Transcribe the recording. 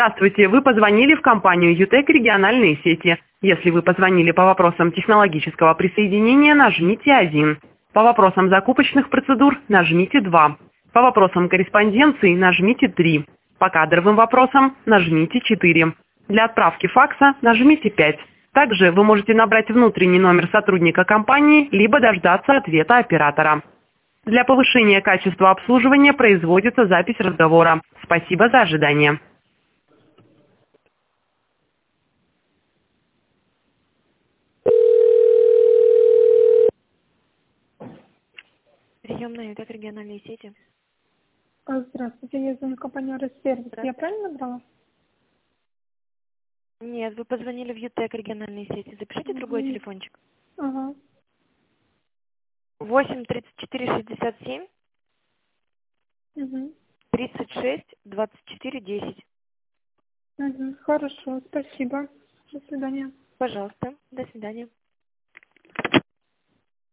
Здравствуйте, вы позвонили в компанию ЮТЭК региональные сети. Если вы позвонили по вопросам технологического присоединения, нажмите 1. По вопросам закупочных процедур нажмите 2. По вопросам корреспонденции нажмите 3. По кадровым вопросам нажмите 4. Для отправки факса нажмите 5. Также вы можете набрать внутренний номер сотрудника компании, либо дождаться ответа оператора. Для повышения качества обслуживания производится запись разговора. Спасибо за ожидание. Приемная ЮТЭК региональные сети. Здравствуйте, я звоню в компанию Росервис. Я Здравствуйте. правильно набрала? Нет, вы позвонили в ЮТЭК региональные сети. Запишите другой Мгм. телефончик. Ага. 8 34 67 Угу. 36 24 10. Угу. Хорошо, спасибо. До свидания. Пожалуйста. До свидания.